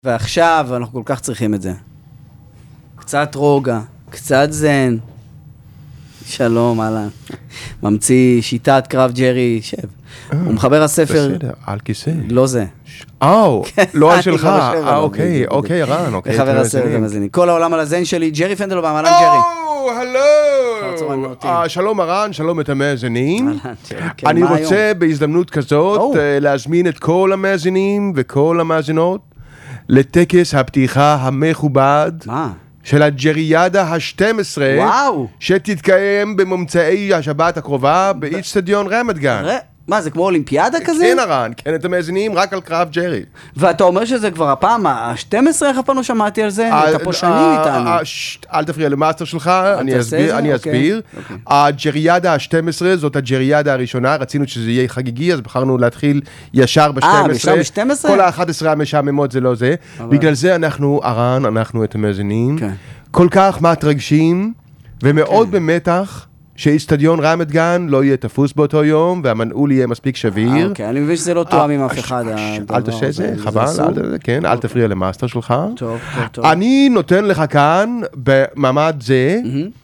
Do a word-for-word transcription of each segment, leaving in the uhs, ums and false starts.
ועכשיו אנחנו כל כך צריכים את זה. קצת רוגע, קצת זן. שלום, אהלן. ממציא שיטת קרב ג'רי, שב. הוא מחבר הספר... בסדר, על כיסא. לא זה. אהו, לא על שלך. אה, אוקיי, אוקיי, רן, אוקיי. מחבר הספר המאזינים. כל העולם על הזן שלי, ג'רי פנדלבאום, אהלן ג'רי. או, הלו. שלום הרן, שלום את המאזינים. אני רוצה בהזדמנות כזאת להזמין את כל המאזינים וכל המאזינות לטקס הפתיחה המכובד. מה? של הג'ריאדה ה-שתים עשרה, וואו. שתתקיים במומצאי השבת הקרובה באיצטדיון רמת גן. מה, זה כמו אולימפיאדה כזה? כן הרן, כן, אתם מאזינים רק על קרב ג'רי. ואתה אומר שזה כבר הפעם ה-שתים עשרה, איך הפעם לא שמעתי על זה? אתה פה שנים איתנו. אל תפריע למאסטר שלך, אני אסביר. הג'ריאדה ה-שתים עשרה זאת הג'ריאדה הראשונה, רצינו שזה יהיה חגיגי, אז בחרנו להתחיל ישר ב-שתים עשרה. אה, ישר ב-שתים עשרה? כל ה-אחת עשרה המשעממות זה לא זה. בגלל זה אנחנו, הרן, אנחנו את המאזינים, כל כך מתרגשים ומאוד במתח, שאיצטדיון רמת גן לא יהיה תפוס באותו יום, והמנעול יהיה מספיק שביר. אוקיי, אני מבין שזה לא תואם עם אף אחד. אל תעשה זה, חבל, כן, אל תפריע למאסטר שלך. טוב, טוב, טוב. אני נותן לך כאן, במעמד זה,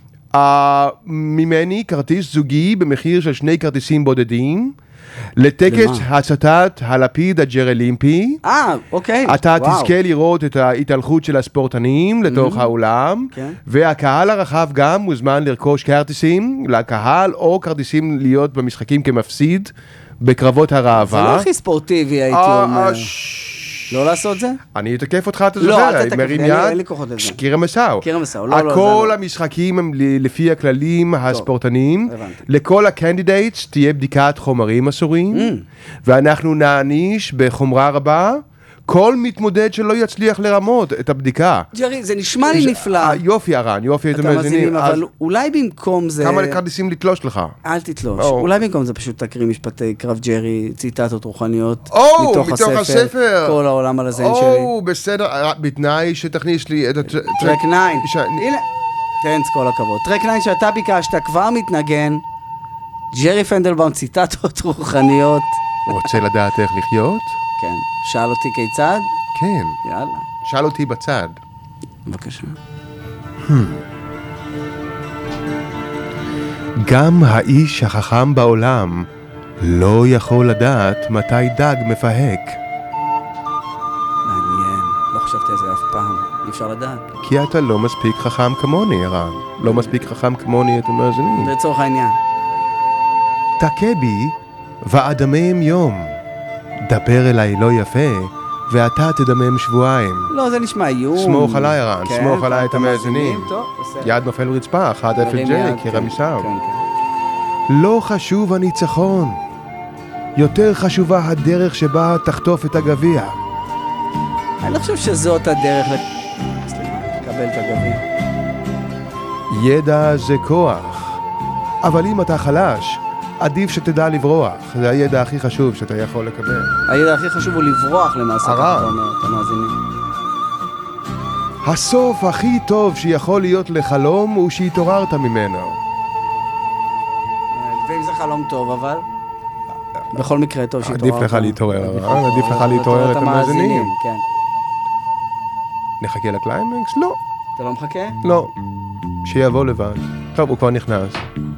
ממני כרטיס זוגי במחיר של שני כרטיסים בודדים, לטקס הצתת הלפיד הג'רלימפי. אה, אוקיי. אתה תזכה לראות את ההתהלכות של הספורטנים לתוך האולם, והקהל הרחב גם מוזמן לרכוש כרטיסים לקהל, או כרטיסים להיות במשחקים כמפסיד בקרבות הראווה. זה לא הכי ספורטיבי, הייתי אומר. לא לעשות זה? אני אתקף אותך, אתה זוכר. לא, אל תתקף, אין לי כוחות לזה. קיר מסאו. קיר מסאו, לא, לא. כל המשחקים הם לפי הכללים הספורטניים. לכל הקנדידייטס תהיה בדיקת חומרים אסורים, ואנחנו נעניש בחומרה רבה, כל מתמודד שלא יצליח לרמות את הבדיקה. ג'רי, זה נשמע לי נפלא. יופי הרן, יופי את המאזינים. אבל אולי במקום זה... כמה כרטיסים לתלוש לך? אל תתלוש. אולי במקום זה פשוט תקריא משפטי קרב ג'רי, ציטטות רוחניות, מתוך הספר, כל העולם על הזן שלי. או, בסדר, בתנאי שתכניס לי את... טרק ניין. הנה, תרנץ כל הכבוד. טרק ניין שאתה ביקשת כבר מתנגן, ג'רי פנדלבאום, ציטטות רוחניות. רוצה לדעת איך לחיות? כן. שאל אותי כיצד? כן. יאללה. שאל אותי בצד. בבקשה. גם האיש החכם בעולם לא יכול לדעת מתי דג מפהק. מעניין. לא חשבתי על זה אף פעם. אי אפשר לדעת. כי אתה לא מספיק חכם כמוני, הרן. לא מספיק חכם כמוני, אתם מאזינים. לצורך העניין. תכה בי ואדמם יום. דבר אליי לא יפה, ואתה תדמם שבועיים. לא, זה נשמע איום. סמוך עליי הרן, סמוך עליי את המאזינים. טוב, בסדר. יד נופל רצפה, אחד אפל ג'רי, קיר המסאו. כן, כן. לא חשוב הניצחון. יותר חשובה הדרך שבה תחטוף את הגביע. אני לא חושב שזאת הדרך לקבל את הגביע. ידע זה כוח. אבל אם אתה חלש, עדיף שתדע לברוח. זה הידע הכי חשוב שאתה יכול לקבל. הידע הכי חשוב הוא לברוח למעשה, הרע. אתה אומר, אתה מאזינים. הסוף הכי טוב שיכול להיות לחלום הוא שהתעוררת ממנו. ואם זה חלום טוב, אבל... בכל מקרה טוב שהתעוררת. עדיף לך להתעורר, הרע. עדיף לך להתעורר את המאזינים. כן. נחכה לקליימקס? לא. אתה לא מחכה? לא. שיבוא לבד. טוב, הוא כבר נכנס.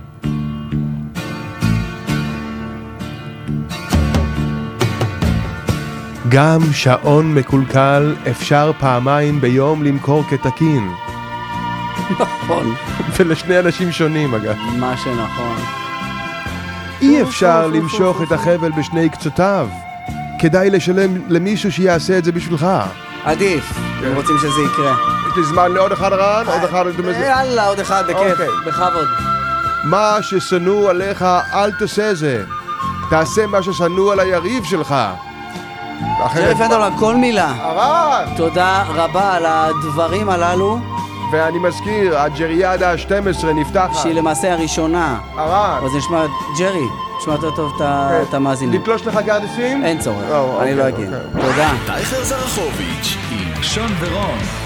גם שעון מקולקל אפשר פעמיים ביום למכור כתקין. נכון. ולשני אנשים שונים אגב. מה שנכון. אי אפשר למשוך את החבל בשני קצותיו. כדאי לשלם למישהו שיעשה את זה בשבילך. עדיף, אם רוצים שזה יקרה. יש לי זמן לעוד אחד רן, עוד אחד... יאללה, עוד אחד, בכיף, בכבוד. מה ששנוא עליך, אל תעשה זה. תעשה מה ששנוא על היריב שלך. ג'רי פנדלבאום, כל מילה. הרן! תודה רבה על הדברים הללו. ואני מזכיר, הג'ריאדה ה-שתים עשרה נפתחת. שהיא למעשה הראשונה. הרן! אז נשמע, ג'רי, נשמע יותר טוב את המאזינים. לתלוש לך כרטיסים? אין צורך, אני לא אגיד. תודה. טייכר זרחוביץ' עם שון ורון.